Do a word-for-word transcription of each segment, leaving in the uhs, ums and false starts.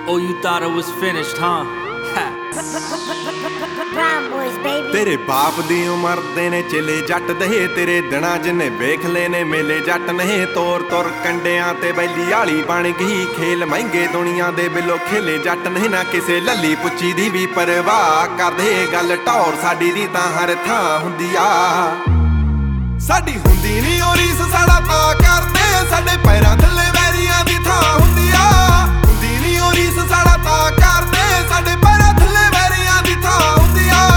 Oh, you thought it was finished, huh? Brown boys, baby. ਤੇਰੇ ਬਾਪ ਦੀ ਉਮਰ ਦੇ ਨੇ ਚਿਲੇ ਜੱਟ ਦੇ, ਤੇਰੇ ਦਿਨਾਂ ਜਿਨੇ ਵੇਖ ਲੈ ਨੇ ਮੇਲੇ ਜੱਟ ਨੇ। ਤੋਰ ਤੋਰ ਕੰਡਿਆਂ ਤੇ ਬੈਲੀ ਵਾਲੀ ਬਣ ਗਈ, ਖੇਲ ਮਹਿੰਗੇ ਦੁਨੀਆ ਦੇ ਬਿਲੋ ਖੇਲੇ ਜੱਟ ਨੇ। ਨਾ ਕਿਸੇ ਲੱਲੀ ਪੁੱਚੀ ਦੀ ਵੀ ਪਰਵਾਹ ਕਰਦੇ, ਗੱਲ ਟੌਰ ਸਾਡੀ ਦੀ ਤਾਂ ਹਰ ਥਾਂ ਹੁੰਦੀ ਆ। ਸਾਡੀ ਹੁੰਦੀ ਨੀ ਉਹ ਰੀਸ ਸਾਡਾ ਤਾਂ ਕਰਦੇ, ਸਾਡੇ ਪੈਰਾਂ ਥੱਲੇ ਵੈਰੀਆਂ ਦੀ ਥਾਂ ਹੁੰਦੀ ਆ। ਹੁੰਦੀ ਨੀ ਉਹ ਰੀਸ ਸਾਡਾ ਤਾਂ ਕਰਦੇ, ਸਾਡੇ ਪੈਰਾਂ ਥੱਲੇ ਵੈਰੀਆਂ ਦੀ ਥਾਂ ਹੁੰਦੀ ਆ।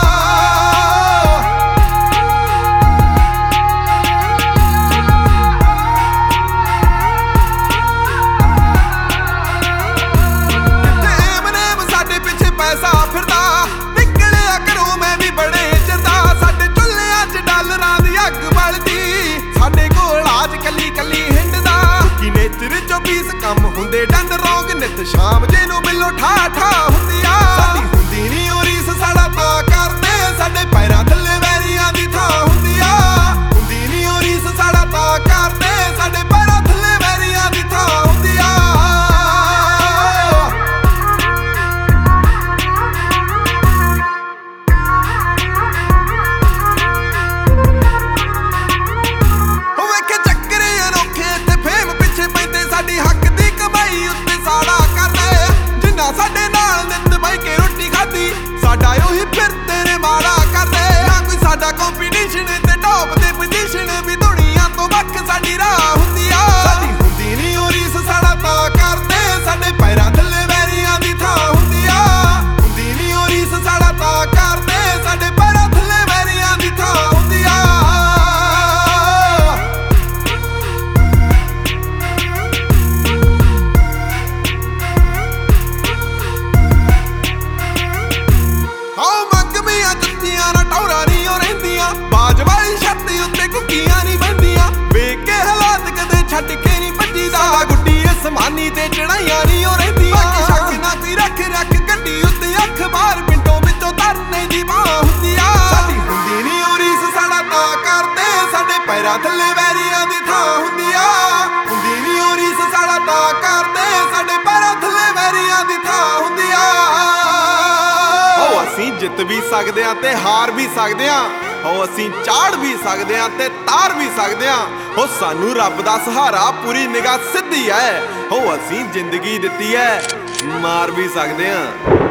ਕਿਤੇ ਮਨੇਮ ਸਾਡੇ ਪਿੱਛੇ ਪੈਸਾ ਫਿਰਦਾ, ਨਿਕਲਿਆ ਘਰੋਂ ਮੈਂ ਵੀ ਬੜੇ ਚਿਰਦਾ। ਸਾਡੇ ਚੁੱਲ੍ਹਿਆਂ 'ਚ ਡਾਲਰਾਂ ਦੀ ਅੱਗ ਬਲਦੀ, ਸਾਡੇ ਕੋਲ ਆਜ ਕੱਲੀ ਕੱਲੀ ਹਿੰਡਦਾ। ਕਿ ਨੇਚਰ ਚੋਂ ਪੀਸ ਕੰਮ ਹੁੰਦੇ ਡੰਡ ਰੌਂਗ, ਨਿਤ ਸ਼ਾਮ ਜੇ ਨੂੰ ਮਿਲੋ ਠਾ ਠਾ ਹੁੰਦੀ ਆ। ਸਾਡੀ ਹੁੰਦੀ ਨੀ ਉਹ ਰੀਸ ਸਾਡਾ ਤਾਂ ਕਰਦੇ, ਸਾਡੇ ਪੈਰਾਂ ਥੱਲੇ ਵੈਰੀਆਂ ਦੀ ਥਾਂ ਹੁੰਦੀ ਆ। ਹੁੰਦੀ ਨੀ ਉਹ ਰੀਸ ਸਾਡਾ ਤਾਂ ਕਰਦੇ, ਸਾਡੇ ਪੈਰਾਂ ਥੱਲੇ ਵੈਰੀਆਂ ਦੀ ਥਾਂ ਹੁੰਦੀ ਆ। ਉਹ ਵੇਖੇ ਚੱਕਰੇ ਅਨੋਖੇ ਤੇ ਫੇਮ ਪਿੱਛੇ ਪੈਂਦੇ, ਸਾਡੀ ਹੱਕ ਦੀ ਕਮਾਈ ਉੱਤੇ ਸਾੜਾ ਕਰਦੇ। ਜਿੰਨਾ ਸਾਡੇ ਨਾਲ ਨਿੱਤ ਬਹਿ ਕੇ ਰੋਟੀ ਖਾਦੀ, ਸਾਡਾ ਉਹੀ ਫਿਰ ਤੇਰੇ ਮਾੜਾ ਕਰਦੇ। ਨਾ ਕੋਈ ਸਾਡਾ ਕੰਪੀਟੀਸ਼ਨ ਤੇ ਟੌਪ ਤੇ ਪੋਜੀਸ਼ਨ, ਵੀ ਦੁਨੀਆ ਤੋਂ ਵੱਖ ਸਾਡੀ ਰਾਹ ਹੁੰਦੀ ਆ। ਸਾਡੀ ਹੁੰਦੀ ਨੀ ਉਹ ਰੀਸ ਸਾਡਾ ਤਾਂ ਕਰਦੇ, ਸਾਡੇ ਪੈਰਾਂ ਥੱਲੇ ਵੈਰੀਆਂ ਦੀ ਥਾਂ ਹੁੰਦੀ ਆ। ਹੁੰਦੀ ਨੀ ਉਹ ਰੀਸ ਸਾਡਾ ਤਾਂ ਕਰਦੇ, ਸਾਡੇ ਪੈਰਾਂ ਥੱਲੇ ਵੈਰੀਆਂ ਦੀ ਥਾਂ ਹੁੰਦੀ ਆ। ਆਓ ਮੰਗਮੀਆਂ ਜੁੱਤੀਆਂ ਨਾ ਟੌਰਾਂ ਨੀ ਉਹ ਰਹਿੰਦੀਆਂ, ਬਾਜ ਵਾਲੀ ਛੱਤ ਉੱਤੇ ਕੁੱਕੀਆਂ ਨੀ ਬਹਿੰਦੀਆਂ। ਵੇਖ ਕੇ ਹਾਲਾਤ ਕਦੇ ਛੱਡ ਕੇ ਨੀ ਭੱਜੀਦਾ, ਸਾਡਾ ਗੁੱਡੀ ਅਸਮਾਨੀ ਤੇ ਚੜਾਈਆਂ ਨੀ ਉਹ ਰਹਿੰਦੀਆਂ। ਬਾਕੀ ਸ਼ੱਕ ਨਾ ਕੋਈ ਰੱਖ ਰੱਖ ਗੱਡੀ ਉੱਤੇ ਅੱਖ ਬਾਹਰ, ਪਿੰਡੋਂ ਵਿੱਚੋਂ ਤਰਨੇ ਦੀ ਬਾਹ ਹੁੰਦੀ ਆ। ਸਾਡੀ ਹੁੰਦੀ ਨੀ ਉਹ ਰੀਸ ਸਾਡਾ ਤਾਂ ਕਰਦੇ, ਸਾਡੇ ਪੈਰਾਂ ਥੱਲੇ ਵੈਰੀਆਂ ਦੀ ਥਾਂ ਹੁੰਦੀ ਆ। ਹੁੰਦੀ ਨੀ ਉਹ ਰੀਸ ਸਾਡਾ ਤਾਂ ਕਰਦੇ, ਸਾਡੇ ਪੈਰਾਂ ਥੱਲੇ ਵੈਰੀਆਂ ਦੀ ਥਾਂ ਹੁੰਦੀ ਆ। ਹੋ ਅਸੀਂ ਜਿੱਤ ਵੀ ਸਕਦੇ ਆ ਤੇ ਹਾਰ ਵੀ ਸਕਦੇ ਆ, ਹੋ ਅਸੀਂ ਚਾੜ ਵੀ ਸਕਦੇ ਆ ਤੇ ਤਾਰ ਵੀ ਸਕਦੇ ਆ। ਹੋ ਸਾਨੂੰ ਰੱਬ ਦਾ ਸਹਾਰਾ, ਪੂਰੀ ਨਿਗਾਹ ਸਿੱਧੀ ਐ। ਹੋ ਅਸੀਂ ਜ਼ਿੰਦਗੀ ਦਿੱਤੀ ਐ, ਮਾਰ ਵੀ ਸਕਦੇ ਆ।